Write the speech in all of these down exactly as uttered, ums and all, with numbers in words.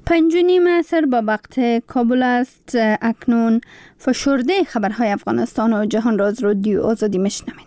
پنج و نیم عصر با وقت کابل است. اکنون فشرده خبرهای افغانستان و جهان را از رادیو آزادی میشنوین.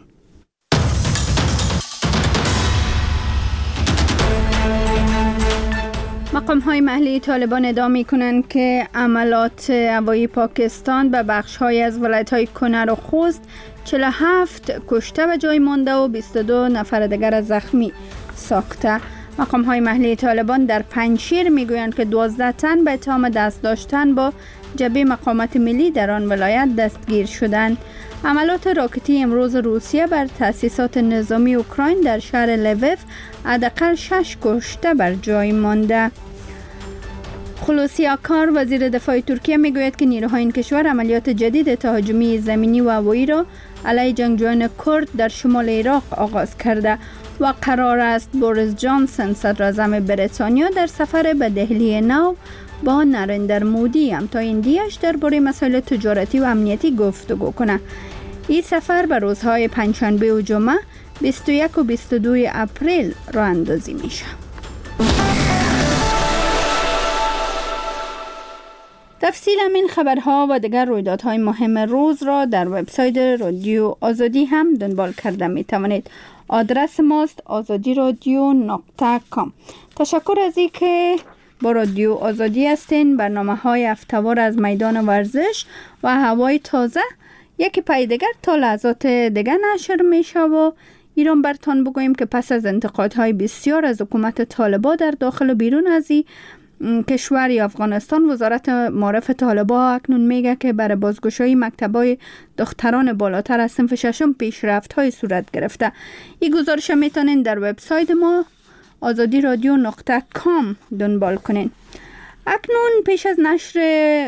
مقام های محلی طالبان ادعا می کنند که عملات هوایی پاکستان به بخش های از ولایت های کنر و خوست چهل و هفت کشته و جای مانده و بیست و دو نفر دیگر زخمی ساخته. مقام های محلی طالبان در پنجشیر می گویند که دوازده تن به اتهام دست داشتن با جبهه مقاومت ملی در آن ولایت دستگیر شدند. عملات راکتی امروز روسیه بر تأسیسات نظامی اوکراین در شهر لویو حداقل شش کشته بر جای مانده. خلوصی آکار وزیر دفاع ترکیه میگوید که نیروهای این کشور عملیات جدید تهاجمی زمینی و هوایی را علیه جنگجویان کرد در شمال عراق آغاز کرده و قرار است بوریس جانسن صدر اعظم بریتانیا در سفر به دهلی نو با نریندر مودی هم تا ایندیاش درباره مسائل تجارتی و امنیتی گفتگو کنه. این سفر به روزهای پنجشنبه و جمعه بیست و یک و بیست و دو اپریل راه اندازی میشه. تفصیل همین خبرها و دیگر رویدادهای مهم روز را در وبسایت رادیو آزادی هم دنبال کرده می توانید. آدرس ماست آزادی رادیو نقطه کام. تشکر از این که با رادیو آزادی هستین. برنامه های هفته‌وار از میدان ورزش و هوای تازه یکی پای دیگر تا لحظات دیگر نشر میشه و ایران برتان بگوییم که پس از انتقادهای بسیار از حکومت طالبان در داخل و بیرون از این کشور یا افغانستان، وزارت معارف طالبان اکنون میگه که برای بازگشایی مکتبای دختران بالاتر از صنف ششم پیشرفت‌های صورت گرفته. این گزارش میتونین در وبسایت ما آزادی رادیو نقطه کام دنبال کنین. اکنون پیش از نشر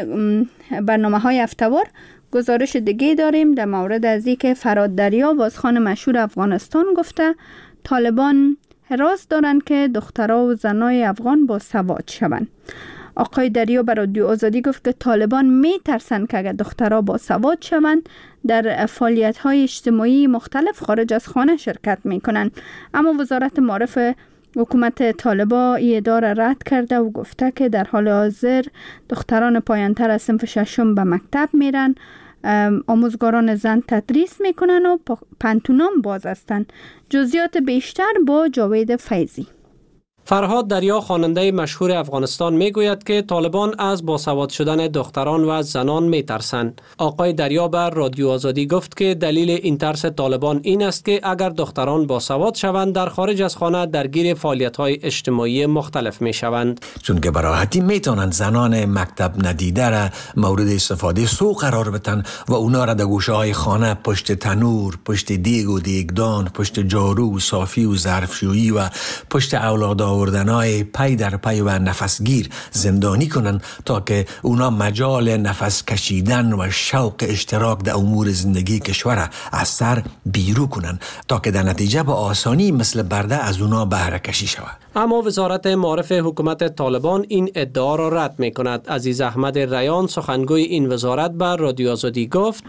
برنامه های هفته‌وار گزارش دیگه داریم در مورد از اینکه فراد دریا بازخوان مشهور افغانستان گفته طالبان حراس دارند که دخترها و زنای افغان با سواد شوند. آقای دریا بر رادیو آزادی گفت که طالبان می ترسند که اگر دخترها با سواد شوند در فعالیت‌های اجتماعی مختلف خارج از خانه شرکت می کنند. اما وزارت معارف حکومت طالبان این ادعا را رد کرده و گفته که در حال حاضر دختران پایان‌تر از صنف ششم به مکتب میرن، آموزگاران زن تدریس میکنن و پانتونام باز هستند. جزئیات بیشتر با جاوید فیضی. فرهاد دریا خواننده مشهور افغانستان میگوید که طالبان از باسواد شدن دختران و زنان میترسند. آقای دریا بر رادیو آزادی گفت که دلیل این ترس طالبان این است که اگر دختران باسواد شوند در خارج از خانه درگیر فعالیت‌های اجتماعی مختلف میشوند. چون که براحتی میتونند زنان مکتب ندیده را مورد استفاده سو قرار بدن و اونا را در گوشه‌های خانه پشت تنور، پشت دیگ و دیگدان، پشت جارو و صافی و ظرفشویی و پشت اولاد آوردنای پی در پی و نفسگیر زندانی کنن تا که اونا مجال نفس کشیدن و شوق اشتراک در امور زندگی کشور از سر بیرو کنن تا که در نتیجه با آسانی مثل برده از اونا بهره کشی شود. اما وزارت معارف حکومت طالبان این ادعا را رد می کند. عزیز احمد ریان سخنگوی این وزارت بر رادیو آزادی گفت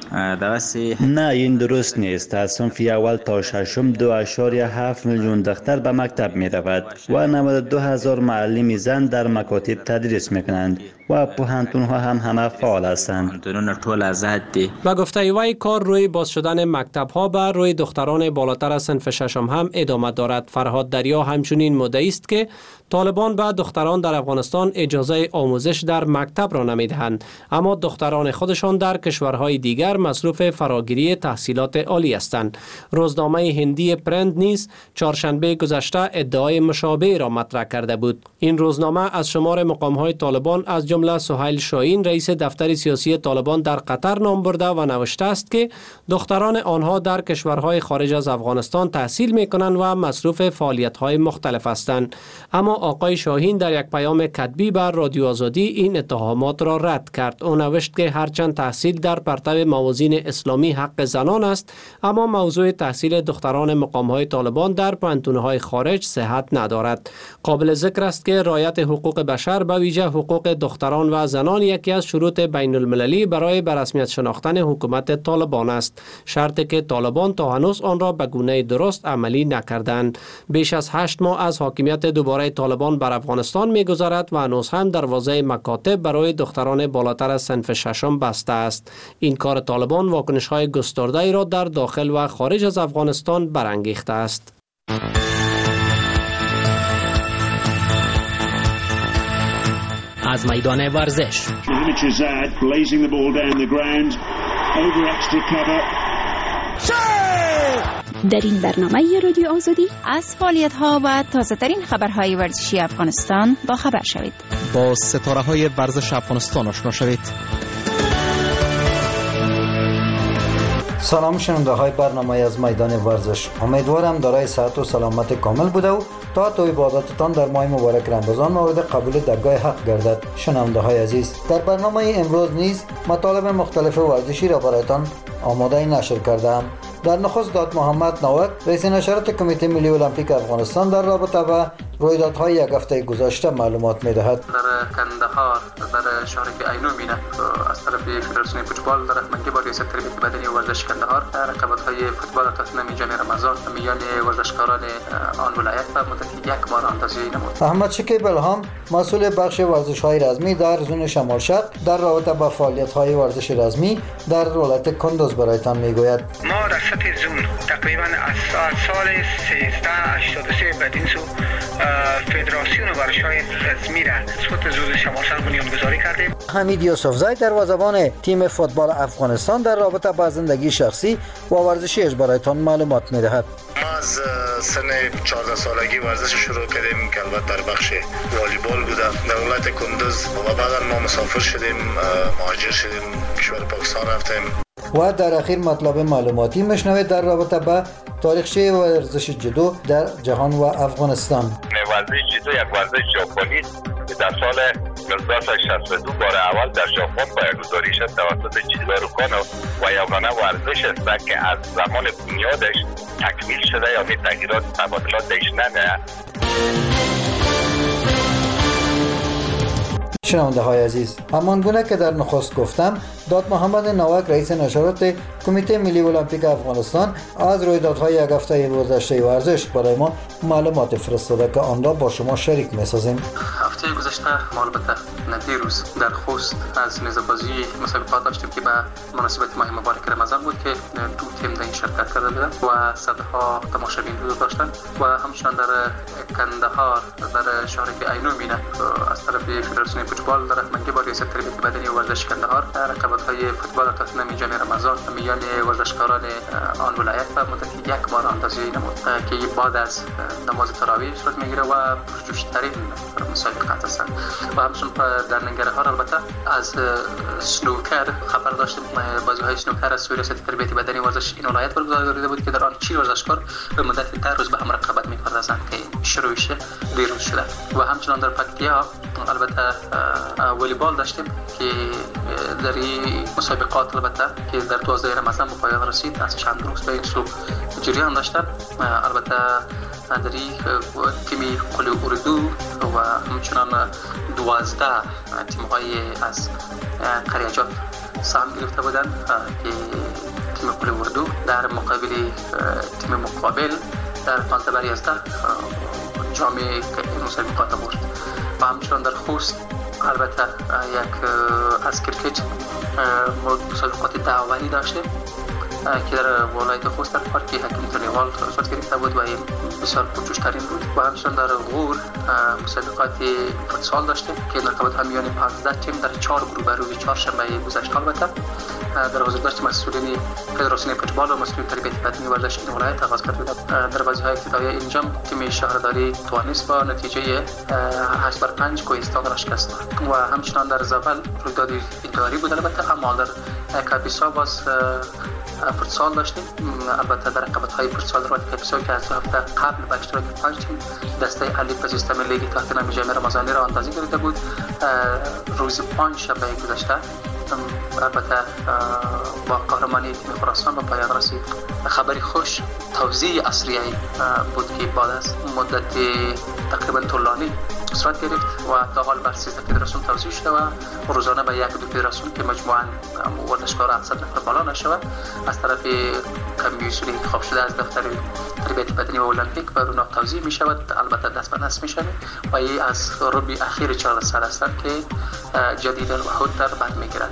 نه، این درست نیست. از صنف اول تا ششم دو اشاریه هفت میلیون دختر به مکتب می رود و نود و دو هزار معلم زن در مکاتب تدریس می کنند و پوهنتون ها هم همه فعال هستند. و گفته وی کار روی باز شدن مکتب ها بر روی دختران بالاتر از صنف ششم هم ادامه دارد. فرهاد دریا همچنین مدعی است که طالبان به دختران در افغانستان اجازه آموزش در مکتب را نمیدهند، اما دختران خودشان در کشورهای دیگر مصروف فراگیری تحصیلات عالی هستند. روزنامه هندی پرند نیز چهارشنبه گذشته ادعای مشابه را مطرح کرده بود. این روزنامه از شمار مقام‌های طالبان از جمله سهیل شاهین رئیس دفتر سیاسی طالبان در قطر نام برده و نوشته است که دختران آنها در کشورهای خارج از افغانستان تحصیل می‌کنند و مصروف فعالیت‌های مختلف هستند. اما آقای شاهین در یک پیام کتبی بر رادیو آزادی این اتهامات را رد کرد. او نوشت که هرچند تحصیل در پرتو موازین اسلامی حق زنان است، اما موضوع تحصیل دختران مقام‌های طالبان در پانتون‌های خارج صحت ندارد. قابل ذکر است که رعایت حقوق بشر به ویژه حقوق دختران و زنان یکی از شروط بین المللی برای به رسمیت شناختن حکومت طالبان است، شرطی که طالبان تا هنوز آن را به گونه درست عملی نکردند. بیش از هشت ماه از حاکمیت دوباره طالبان بر افغانستان می‌گذرد و هنوز هم دروازه مکاتب برای دختران بالاتر از صنف ششم بسته است. این کار طالبان واکنش‌های گسترده‌ای را در داخل و خارج از افغانستان برانگیخته است. از میدان ورزش در این برنامه رادیو آزادی از فعالیت‌ها و تازه‌ترین خبرهای ورزشی افغانستان با خبر شوید. با ستاره‌های ورزش افغانستان آشنا شوید. سلام شنونده های برنامه از میدان ورزش. امیدوارم دارای صحت و سلامت کامل بوده و تا تو عبادتتان در ماه مبارک رمضان مورد قبول درگاه حق گردد. شنونده های عزیز، در برنامه امروز نیز مطالب مختلف ورزشی را برایتان آماده نشر کردم. در نخست داد محمد نوک رئیس نشریات کمیته ملی المپیک افغانستان در رابطه با رویدادهای یک هفته گذشته معلومات می‌دهد. در کندهار در شهر عینو مینا از طرف فدراسیون فوتبال در رهبری با ریاست تربیت بدنی و ورزش کندهار رقابت‌های فوتبال تصمیم جام رمضان میان ورزشکاران آن ولایت و مدت یک ماه اندازی نمود. احمد شکیب الهام مسئول بخش ورزش‌های رزمی در زون شمال شرق در رابطه با فعالیت‌های ورزش رزمی در ولایت کندوز برایتان میگوید. ما در سطح زون تقریبا از سال سیزده هشتاد و سه بدین سو فدراسیون ورزش‌های رزمی را سطح زون شمال شرق بنیانگذاری کردیم. حمید یوسفزی دروازه‌بان تیم فوتبال افغانستان در رابطه با زندگی شخصی و ورزشیش برایتان معلومات می‌دهد. ما از سن چهارده سالگی ورزش شروع کردیم که البته در بخش والیبال بوده. در ولایت کندوز و بعدا ما مسافر شدیم، مهاجر شدیم، کشور پاکستان رفتیم. و در اخیر مطلب معلوماتی مشنوید در رابطه با تاریخچه ورزش جودو در جهان و افغانستان. ورزش جودو یک ورزش ژاپنی که در سال هزار و نهصد و شصت و دو بار اول در ژاپن پایه‌گذاری شد توسط جیدارو کانو و یگانه ورزش است که از زمان بنیادش تکمیل شده یا می تغییرات تبادلات درش نمیاد. شنونده های عزیز، همان گونه که در نخست گفتم، داد محمد نوک رئیس نشریات کمیته ملی المپیک افغانستان از رویدادهای یک هفته گذشته ورزش برای ما معلومات فرستاده که آن را با شما شریک می‌سازیم. هفته گذشته ما البته دیروز در خوست از نیزه‌بازی مسابقات داشتیم که به مناسبت ماه مبارک رمضان بود که دو تیم در این شرکت کرده بودند و صدها تماشاگران حضور داشتند و همچنین در کندهار در شهر عینو مینا از طرف فدراسیون فوتبال در رهبری با ریاست تربیت بدنی و ورزش کندهار رقابت‌های فوتبال تصمیم جام رمضان میان ورزشکاران آن ولایت و مدت یک ماه اندازی نمود که بعد از نماز تراویح صورت میگیره و پرجوش‌ترین مسابقات است. و همچنین در ننگرهار البته از سنوکر خبر داشتیم. بازی‌های سنوکر از ریاست تربیت بدنی و ورزش این ولایت برگزار بود که در آن چهل ورزشکار به مدت ده روز به هم رقابت می‌پردازند که شروعش دیروز شده. و همچنین در پکتیا البته والیبال داشتیم که در این مسابقات البته که در دوازده رمضان به پایان رسید از چند روز به این سو جریان داشتن. البته در این تیمی قلی اردو و همچنان دوازده تیم‌های از قریجات سهم گرفته بودند که تیم قلی اردو در مقابل تیم مقابل در پانزده بر یازده جام مسابقات برد. و همچنان در خوست البته یک از کرکت مسابقات دعوانی داشتیم که در ولایت خوست در پارک حکیم تلیوال صورت گرفته بود و این بسیار پرجوش‌ترین بود. و همچنین در غور مسابقات فوتسال داشتیم که رقابت‌ها میان پانزده تیم در چهار گروه روز چهارشنبه گذشته البته در حضور مسئولین فدراسیون فوتبال و مسئولین تربیت بدنی و ورزش این ولایت آغاز کرده بود. در بازی‌های ابتدایی اینجا تیم شهرداری توانست با نتیجه هشت بر پنج کوهستان را شکست داد. و همچنین در زابل رویداد اداری بود البته، اما در کاپیسا باز فوتسال داشتیم. البته در رقابت‌های فوتسال در کاپیسا که از هفته قبل با اشتراک پنج تیم دسته الف سیستم لیگ تحت نام جام رمضانی را اندازی گرفته بود روز پنج شنبه گذشته. البته با قهرمانی تیم خراسان به پایان رسید. خبری خوش توزیع اسریه بود که بعد از مدت تقریبا طولانی صورت گرفت و تا حال بر سیزده فدراسیون توزیع شده و روزانه به یک دو فدراسیون که مجموعاً ورزشکاران هفتصد نفر بالا نشود از طرف کمیسیون انتخاب شده از دفتر تربیت بدنی و المپیک بر اونها توزیع می شود. البته دست به دست می شود و این از ربع اخیر چهارده سال هستند که جدیداً و خودتر بد می گیرد.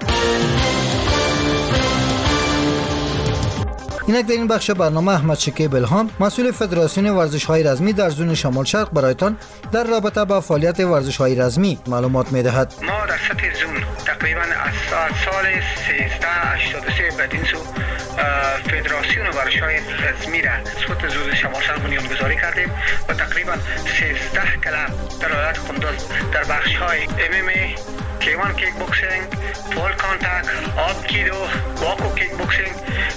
اینک در این بخش برنامه احمد شکیب الهام مسئول فدراسیون ورزش‌های رزمی در زون شمال شرق برایتان در رابطه با فعالیت ورزش‌های رزمی معلومات می‌دهد. ما در سطح زون تقریبا از سال سیزده هشتاد و سه بدین سو فدراسیون ورزش‌های رزمی را سطح زون شمال شرق بنیانگذاری کردیم و تقریبا سیزده کلب در ولایت قندوز در بخش‌های ام ام ای، کیوان کیک بوکسینگ، پول کانتاکت، آب کیدو، واکو کیک بوکسینگ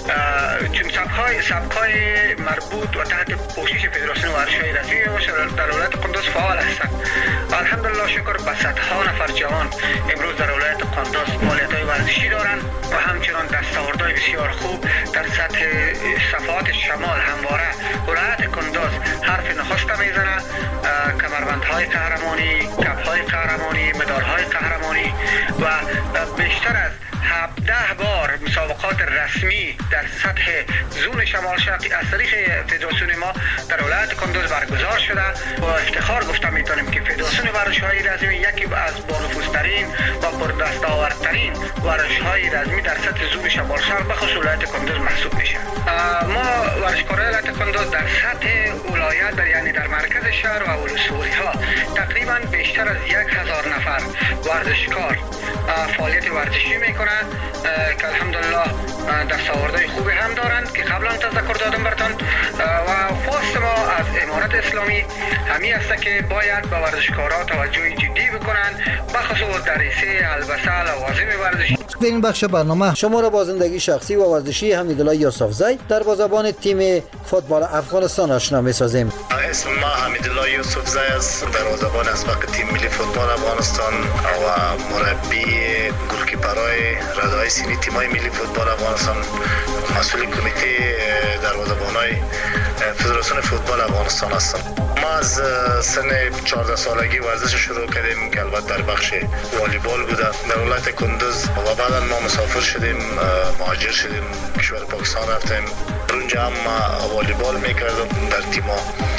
چون سبک‌های سبک‌های مربوط و تحت پوشش فدراسیون ورزش‌های رزمی در ولایت قندوز فعال هستند. الحمدلله شکر به صدها نفر جوان امروز در ولایت قندوز فعالیت‌های ورزشی دارند و همچنان دستاوردهای بسیار خوب در سطح صفحات شمال همواره ولایت قندوز حرف نخست میزنه. کمربندهای قهرمانی، کپ‌های قهرمانی، مدال‌های قهرمانی و بیشتر از هفده بار مسابقات رسمی در سطح زون شمال شرقی از طریق فدراسیون ما در ولایت قندوز برگزار شده و افتخار گفته میتونیم که فدراسیون ورزش‌های رزمی یکی از بانفوذترین و پردستاوردترین ورزش‌های رزمی در سطح زون شمال شرق بخصوص ولایت قندوز محسوب میشه. ما ورزشکاران ولایت قندوز در سطح ولایت در یعنی در مرکز شهر و ولسوالی‌ها تقریبا بیشتر از یک هزار نفر ورزشکار فعالیت ورزشی میکنند که الحمدلله دستاوردهای خوبی هم دارند که قبلا تذکر دادم براتون و خواست ما از امارت اسلامی همین است که باید به ورزشکارا توجه جدی بکنند بخصوص دریسه البسه لوازم ورزشی. در این بخش برنامه شما را با زندگی شخصی و ورزشی حمیدالله یوسفزی در بازرگان تیم فوتبال افغانستان آشنا می‌سازیم. اسم ما حمیدالله یوسفزی است، در بازرگان اسبق تیم ملی فوتبال افغانستان و مربی گلکیپرای ردای سینی تیمای ملی فوتبال افغانستان، مسئول کمیته دروازه‌بانای فدراسیون فوتبال افغانستان هستم. ما از سن چهارده سالگی ورزش شروع کردیم که البته در بخش والیبال بوده در ولایت قندوز و بعدا ما مسافر شدیم، مهاجر شدیم، کشور پاکستان رفتیم. اونجا هم ما والیبال میکردم در تیما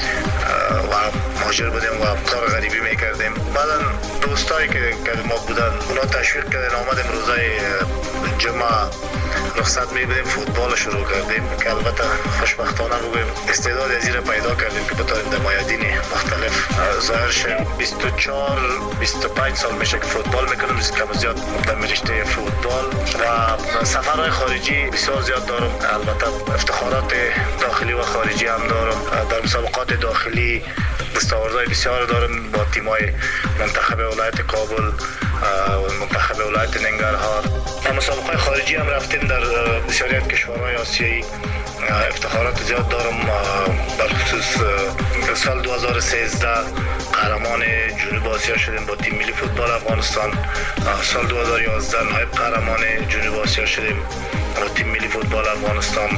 و مهاجر بودیم و کار غریبی میکردیم. بعدا دوستایی که ما بودن اونا تشویق کردن آمدیم روزای جمعه رخصت میبینیم فوتبال شروع کردیم که البته خوشبختانه بگویم استعداد از این پیدا کردیم که بتونیم در میادین مختلف ظاهر شیم. بیست و چهار بیست و پنج سال میشه که فوتبال میکنم، کم زیاد در رشته فوتبال و سفرهای خارجی بسیار زیاد دارم. البته افتخارات داخلی و خارجی هم دارم. در مسابقات داخلی دستاوردهای بسیار دارم با تیمای منتخب ولایت کابل و منتخب ولایت ننگرهار. در مسابقات خارجی هم رفتیم در بسیاری از کشورهای آسیایی. افتخارات زیاد دارم. در خصوص سال دو هزار و سیزده قهرمان جنوب آسیا شدیم با تیم ملی فوتبال افغانستان. سال دو هزار و یازده نایب قهرمان جنوب آسیا شدیم با تیم ملی فوتبال افغانستان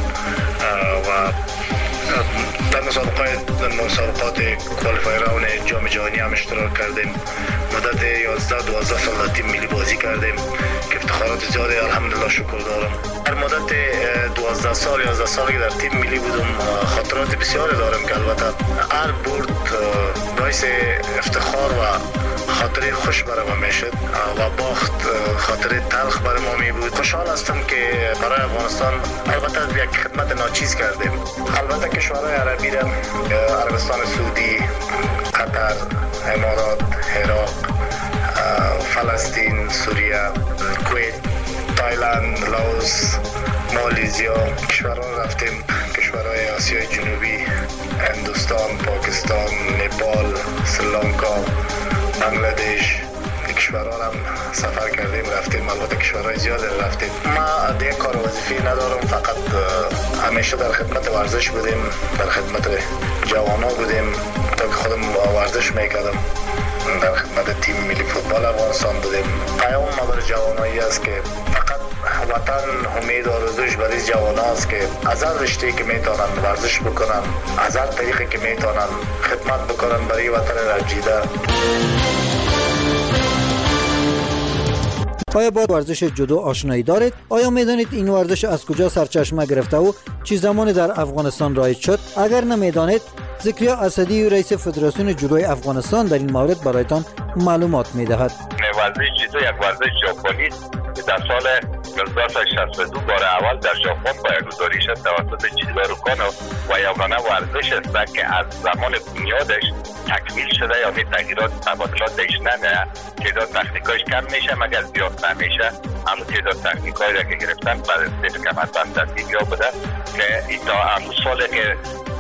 و در مسابقات مسابقات کوالیفایر راون جام جهانی هم اشتراک کردیم. مدت یازده دوازده سال در تیم ملی بازی کردیم که افتخارات زیادی الحمدلله شکر دارم. در مدت دوازده سال یازده سالی که در تیم ملی بودم خاطرات بسیاری دارم که البته هر برد باعث افتخار و خاطره خوش برای ما میشد و باخت خاطره تلخ برای ما می بود. خوشحال هستم که برای افغانستان البته یک خدمت ناچیز کردیم. البته کشورهای عربی را عربستان سعودی، قطر، امارات، عراق، فلسطین، سوریه، کویت، تایلند، لاوس، مالزیا کشورها رفتیم. کشورهای آسیای جنوبی، هندوستان، پاکستان، نپال، سریلانکا، بنگلادش کشورها هم سفر کردیم رفتیم. البته کشورهای زیاد رفتیم. ما دیگه کار وظیفی ندارم، فقط همیشه در خدمت ورزش بودیم، در خدمت جوانا بودیم تا که خودم ورزش میکردم. در خدمت تیم ملی فوتبال افغانستان بودیم. پیام ما برای جوانایی است که فقط وطن امید و آرزوش برای جوانان است که از هر رشته‌ای که میتونن ورزش بکنن، از هر طریقی که میتونن خدمت بکنن برای وطن رنجیده. آیا با ورزش جودو آشنایی دارید؟ آیا میدانید این ورزش از کجا سرچشمه گرفته و چه زمانی در افغانستان رایج شد؟ اگر نمیدانید، ذکریا اسدی رئیس فدراسیون جودوی افغانستان در این مورد برایتان معلومات میدهد. ورزش جودو یک ورزش ژاپنی است که در سال هزار و نهصد و شصت و دو بار اول در ژاپن پایه‌گذاری شد توسط جیدارو کانو و یگانه ورزش است که از زمان بنیادش تکمیل شده، یعنی تغییرات تبادلاتش نمیاد، تعداد تکنیکایش کم میشه مگر زیاد نمیشه. همون تعداد تکنیکایی را که گرفتن بعد از کمربند در لیبیا بوده که این تا همون سالی که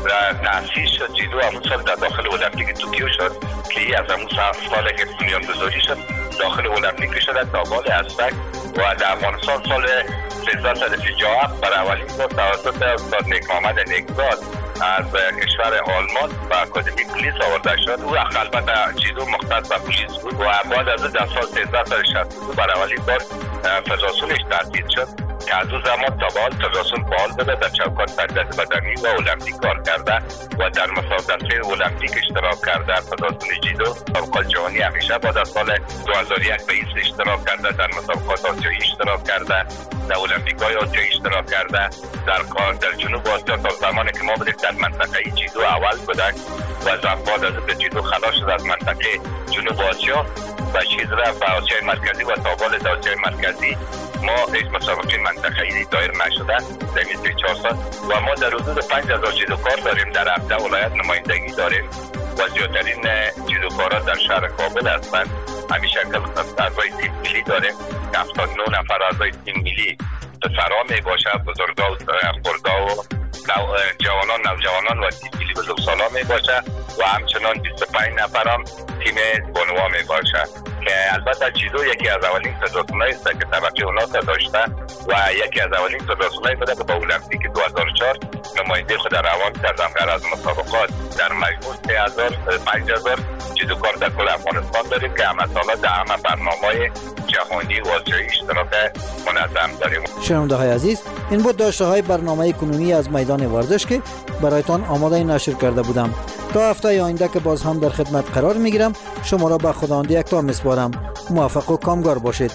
تأسیس شد جودو، همون سال در داخل المپیک توکیو شد که از همون سالی که بنیانگذاری شد داخل المپیک شده تا بال اسبک و در افغانستان سال هزار و سیصد و پنجاه و هفت برای اولین بار توسط استاد نیک محمد نیکزاد از کشور آلمان و اکادمی پلیس آورده شد. او البته جودو مختص به پلیس بود و بعد از در سال هزار و سیصد و شصت و دو برای اولین بار فدراسیونش تأسیس شد که از اون زمان تا به حال فدراسیون فعال بوده، در چوکات تربیت بدنی و المپیک کار کرده و در مسابقات المپیک اشتراک کرده. فدراسیون جودو مسابقات جهانی همیشه بعد از سال دو هزار و یک به ایست اشتراک کرده، در مسابقات آسیایی اشتراک کرده، در المپیک‌های آسیایی اشتراک کرده. در کار در جنوب آسیا تا زمانی که ما بودیم در منطقه جودو اول بودن و بعد از اینکه جودو خلاص شد از منطقه جنوب آسیا و چیز رفت به آسیای مرکزی و تا بال آسیای مرکزی ما هیچ مسابقه منطقه‌ای دایر نشده در این چهار سال و ما در حدود پنج هزار جودوکار داریم، در هفده ولایت نمایندگی داریم و زیادترین جودوکارا در شهر کابل هستند. همین شکل اعضای تیم ملی داریم که هفتاد و نه نفر اعضای تیم ملی پسرها می باشه، بزرگا و خردها و جوانان نوجوانان و تیم ملی بزرگسالان می باشه و همچنان بیست و پنج نفر هم تیم بانوها می باشه که البته جودو یکی از اولین فدراسیونایی است که طبقه اوناس داشته و یکی از اولین فدراسیونایی بوده که با المپیک دو هزار و چهار نماینده خود روان کردن. غیر از مسابقات در مجموع سه هزار پنج هزار جودوکار در کل افغانستان داریم که همه سالا در همه برنامه‌های جهانی و آسیایی اشتراک منظم داریم. شنونده های عزیز، این بود داشته های برنامه کنونی از میدان ورزش که برایتان آماده نشر کرده بودم. تا هفته آینده که باز هم در خدمت قرار میگیرم، شما را به خداوند یکتا میسپارم. موفق و کامگار باشید.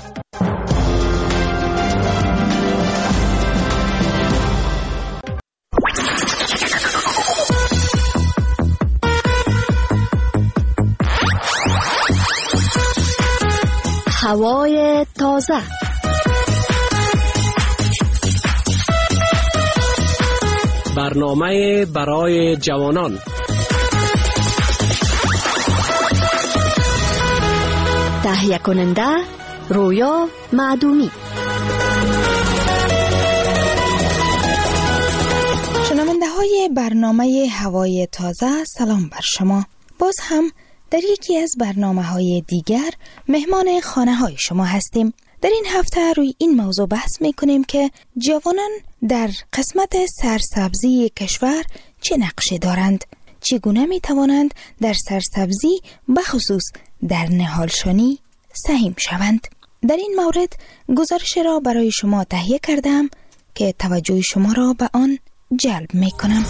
هوای تازه، برنامه برای جوانان، تهیه کننده رویا معدومی. شنونده های برنامه هوای تازه، سلام بر شما. باز هم در یکی از برنامه های دیگر مهمان خانه های شما هستیم. در این هفته روی این موضوع بحث می کنیم که جوانان در قسمت سرسبزی کشور چه نقشی دارند، چگونه می توانند در سرسبزی بخصوص در نهالشانی سهم شوند. در این مورد گزارش را برای شما تهیه کردم که توجه شما را به آن جلب می کنم.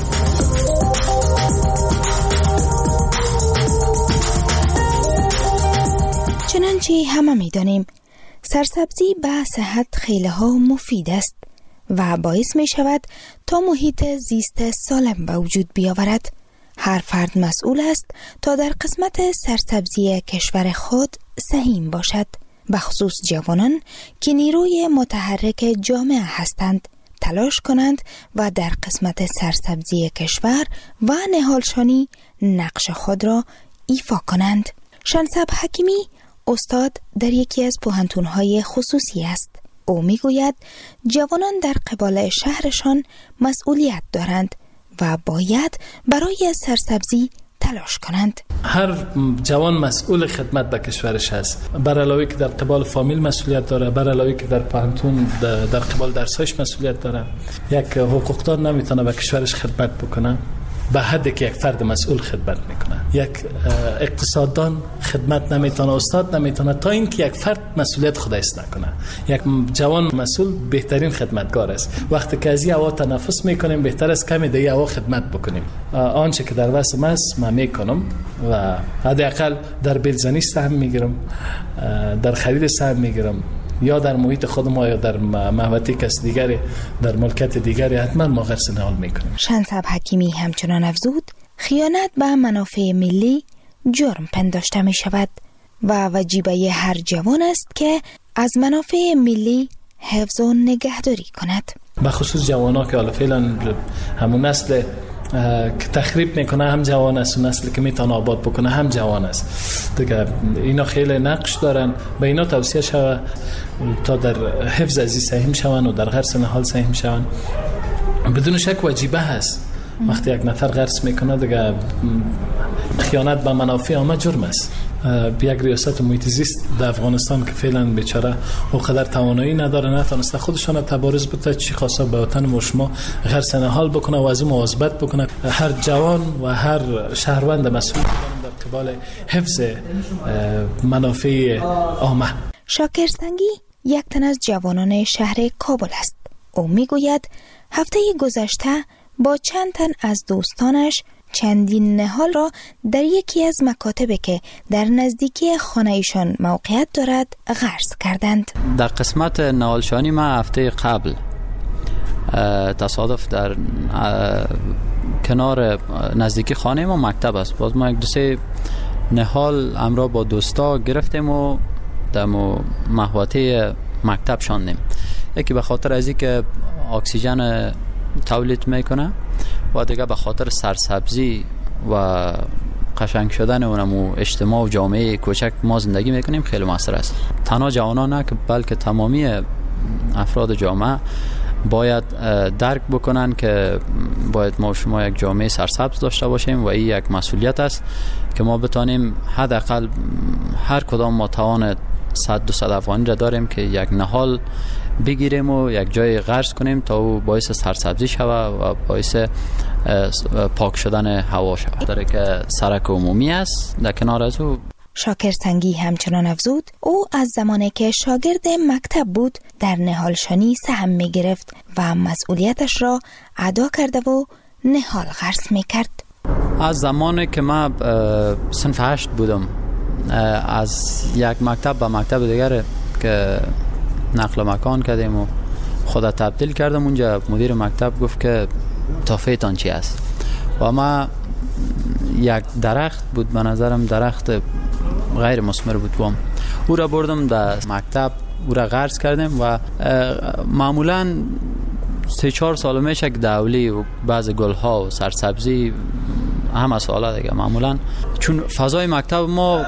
چنانچه همه می دانیم سرسبزی به صحت خیلی ها مفید است و باعث می شود تا محیط زیست سالم به وجود بیاورد. هر فرد مسئول است تا در قسمت سرسبزی کشور خود سهم باشد، بخصوص جوانان که نیروی متحرک جامعه هستند، تلاش کنند و در قسمت سرسبزی کشور و نهالشانی نقش خود را ایفا کنند. شنسب حکیمی استاد در یکی از پوهنتون‌های خصوصی است. او میگوید جوانان در قبال شهرشان مسئولیت دارند و باید برای سرسبزی تلاش کنند. هر جوان مسئول خدمت به کشورش است، بر علاوه که در قبال فامیل مسئولیت داره، بر علاوه که در پوهنتون در قبال درسایش مسئولیت داره. یک حقوقدان نمیتونه به کشورش خدمت بکنه به حدی که یک فرد مسئول خدمت میکنه. یک اقتصاددان خدمت نمیتونه، استاد نمیتونه تا اینکه یک فرد مسئولیت خود است نکنه. یک جوان مسئول بهترین خدمتگار است. وقتی که از این هوا تنفس میکنیم بهتر است کمی دیگه هوا خدمت بکنیم. آنچه که در وسم است من میکنم و حداقل در بیلزنی سهم میگیرم، در خرید سهم میگیرم، یا در محیط خودم یا در محوطه کس دیگری، در ملکت دیگری حتما ما غرس نهال میکنیم. شنصب حکیمی همچنان افزود خیانت به منافع ملی جرم پنداشته می شود و واجبه هر جوان است که از منافع ملی حفظ و نگهداری کند. بخصوص جوانان که حالا فعلا همون نسل که تخریب میکنه هم جوان است و نسلی که میتونه آباد بکنه هم جوان است دیگه. اینا خیلی نقش دارن، به اینا توصیه شود تا در حفظ ازی سهم شون و در غرس نهال سهم شون. بدون شک واجبه هست وقتی یک نفر غرس میکنه دیگه خیانت به منافع عامه جرم است. یک ریاست محیط زیست در افغانستان که فعلا بیچاره اونقدر توانایی نداره، نتونسته خودشان تبارز بده، چی خواسته به وطن ما شما غرس نهال بکنه و از این مواظبت بکنه. هر جوان و هر شهروند مسئول در قبال حفظ منافع عامه. شاکر سنگی یک تن از جوانان شهر کابل است. او میگوید هفته گذشته با چند تن از دوستانش چندین نهال را در یکی از مکاتبی که در نزدیکی خانه ایشان موقعیت دارد غرس کردند. در قسمت نهالشانی ما هفته قبل تصادف در کنار نزدیکی خانه ما مکتب است. باز ما یک دو سه نهال امرا با دوستا گرفتیم و در محوطه مکتب شاندیم. یکی به خاطر از اینکه اکسیژن تولید میکنه و دیگه به خاطر سرسبزی و قشنگ شدن اونمو اجتماع و جامعه کوچک ما زندگی میکنیم خیلی موثر است. تنها جوانان نه که بلکه تمامی افراد جامعه باید درک بکنن که باید ما شما یک جامعه سرسبز داشته باشیم و این یک مسئولیت است که ما بتانیم حداقل هر کدام ما توان صد دو صد افغانی را داریم که یک نهال بگیریم و یک جای غرس کنیم تا او باعث سرسبزی شود و باعث پاک شدن هوا شود. داره که سرک عمومی است در کنار از او. شاکر سنگی همچنان افزود او از زمانی که شاگرد مکتب بود در نهالشانی سهم می گرفت و مسئولیتش را ادا کرده و نهال غرس می کرد. از زمانی که من صنف هشت بودم از یک مکتب به مکتب دیگر که نقل مکان کردیم و خدا تبدیل کردم، اونجا مدیر مکتب گفت که تافیتان چی است و ما یک درخت بود به نظرم درخت غیر مثمر بود بام او را بردم در مکتب او را غرس کردیم و معمولا سه چهار سال میشه که دولی و بعض گلها و سرسبزی همه سالا دیگه معمولا چون فضای مکتب ما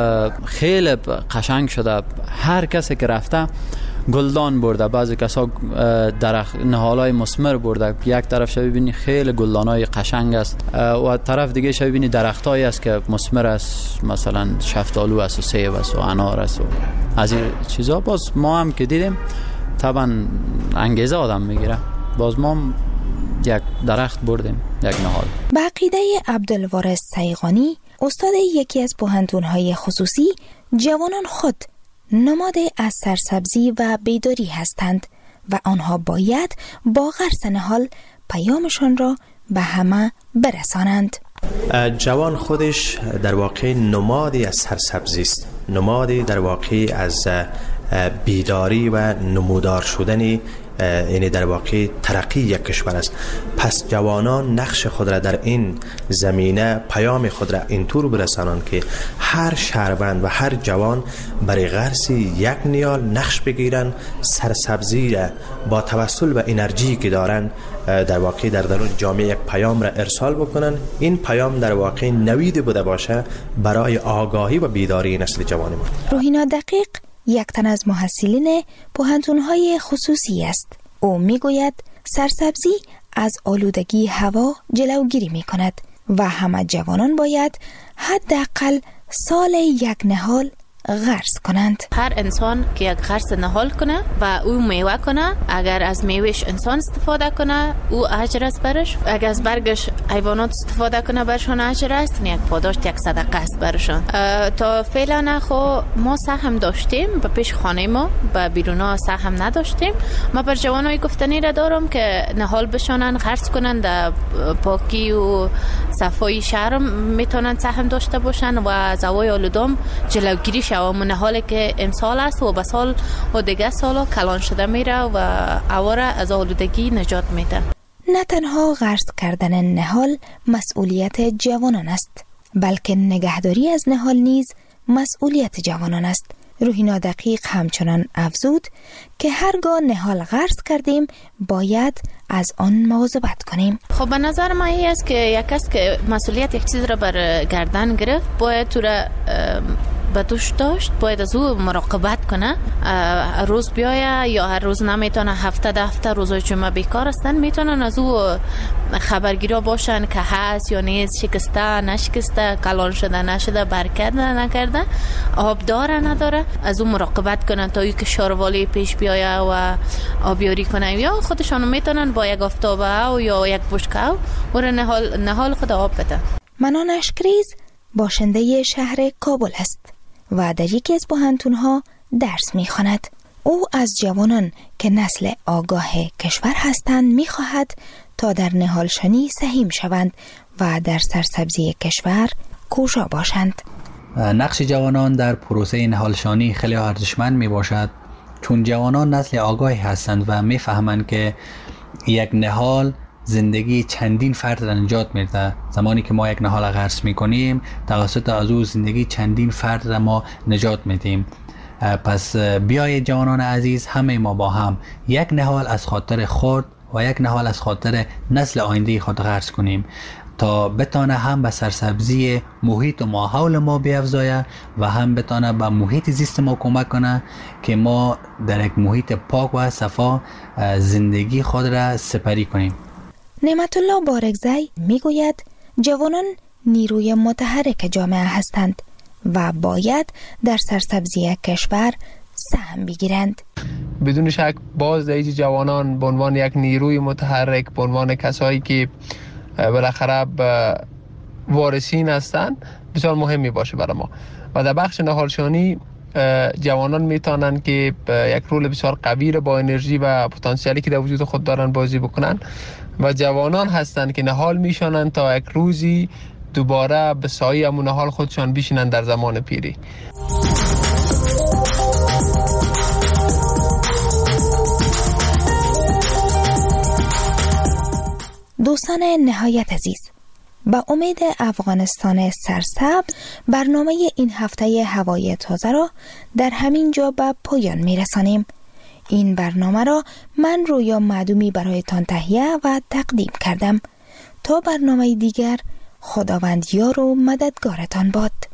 خیلی قشنگ شده، هر کسی که رفته گلدان برده، بعضی کسا درخت نهالای مثمر برده، یک طرف شو ببینی خیلی گلدانای قشنگ است و طرف دیگه شو ببینی درختایی است که مثمر است، مثلا شفتالو است و سیب است و انار است و از این چیزا. باز ما هم که دیدیم طبعا انگیزه آدم میگیره، باز ما یک درخت بردیم یک نهال. به عقیده عبدالوارث سیغانی استاد یکی از پوهنتون‌های خصوصی، جوانان خود نماد از سرسبزی و بیداری هستند و آنها باید با غرس نهال پیامشان را به همه برسانند. جوان خودش در واقع نمادی از سرسبزی است، نمادی در واقع از بیداری و نمودار شدنی، یعنی در واقع ترقی یک کشور است. پس جوانان نقش خود را در این زمینه، پیام خود را اینطور برسانند که هر شهروند و هر جوان برای غرس یک نیال نقش بگیرن، سرسبزی را با توسل و انرژی که دارن در واقع در درون جامعه یک پیام را ارسال بکنن. این پیام در واقع نوید بوده باشه برای آگاهی و بیداری نسل جوان ما. روحینا دقیق یک تن از محصلین پوهنتون‌های خصوصی است. او میگوید سرسبزی از آلودگی هوا جلوگیری می‌کند و همه جوانان باید حداقل سال یک نهال غرس کنند. هر انسان که یک غرس نهال کنه و او میوه کنه، اگر از میوهش انسان استفاده کنه او اجر است برش، اگر از برگش حیوانات استفاده کنه برشان اجر است، یک پاداش یک صدقه است برشان. تا فعلا خو ما سهم داشتیم به پیش خانه ما، به بیرونا سهم نداشتیم. ما بر جوانای گفتنی را دارم که نهال بشانن، غرس کنن، در پاکی و صفای شهر میتونن سهم داشته باشن و از هوای آلودام جلوگیری شود. من حالی که امسال است و به سال و دیگه سالا کلان شده میره و اواره از آلودگی نجات میده. نه تنها غرس کردن نهال مسئولیت جوانان است، بلکه نگهداری از نهال نیز مسئولیت جوانان است. روحینا دقیق همچنان افزود که هرگاه نهال غرس کردیم باید از آن مواظبت کنیم. خب به نظر من این است که یک کس که مسئولیت یک چیز را بر گردن گرفت باید تو را به دوش داشت، باید از او مراقبت کنه. روز بیایه یا هر روز نمیتونه، هفته ده هفته روزای جمعه بیکار هستن، میتونن از او خبرگیرا باشن که هست یا نیست، شکسته نشکسته، کلان شده نشده، برکرده نکرده، آب داره نداره، از او مراقبت کنن تا ای که شاروالی پیش بیایه و آبیاری کنن، یا خودشان میتونن با یک آفتابه و یا یک بشکه و نهال نهال خود آب بده. منان اشکریز باشنده شهر کابل است و در یکی از پوهنتون‌ها درس می‌خواند. او از جوانان که نسل آگاه کشور هستند می‌خواهد تا در نهالشانی سهیم شوند و در سرسبزی کشور کوشا باشند. نقش جوانان در پروسه نهالشانی خیلی ارزشمند میباشد، چون جوانان نسل آگاهی هستند و میفهمند که یک نهال زندگی چندین فرد را نجات میده. زمانی که ما یک نهال غرس میکنیم توسط از او زندگی چندین فرد را ما نجات میدیم. پس بیایید جوانان عزیز، همه ما با هم یک نهال از خاطر خود و یک نهال از خاطر نسل آینده خود غرس کنیم تا بتانه هم به سرسبزی محیط و ماحول ما بیفزایه و هم بتانه به محیط زیست ما کمک کنه که ما در یک محیط پاک و صفا زندگی خود را سپری کنیم. نعمت الله بارگزی میگوید جوانان نیروی متحرک جامعه هستند و باید در سرسبزی کشور سهم بگیرند. بدون شک باز دیجی جوانان به عنوان یک نیروی متحرک، به عنوان کسایی که بالاخره وارثین هستند بسیار مهمی باشه برای ما و در بخش نهالشانی جوانان میتونن که یک رول بسیار قوی با انرژی و پتانسیلی که در وجود خود دارن بازی بکنن و جوانان هستند که نهال میشونن تا یک روزی دوباره به سایه همون نهال خودشان بیشینن در زمان پیری. دوستان نهایت عزیز، با امید افغانستان سرسبز برنامه این هفته هوای تازه را در همین جا به پایان میرسانیم. این برنامه را من رویا معدومی برایتان تهیه و تقدیم کردم. تا برنامه دیگر، خداوند یار و مددگارتان باد.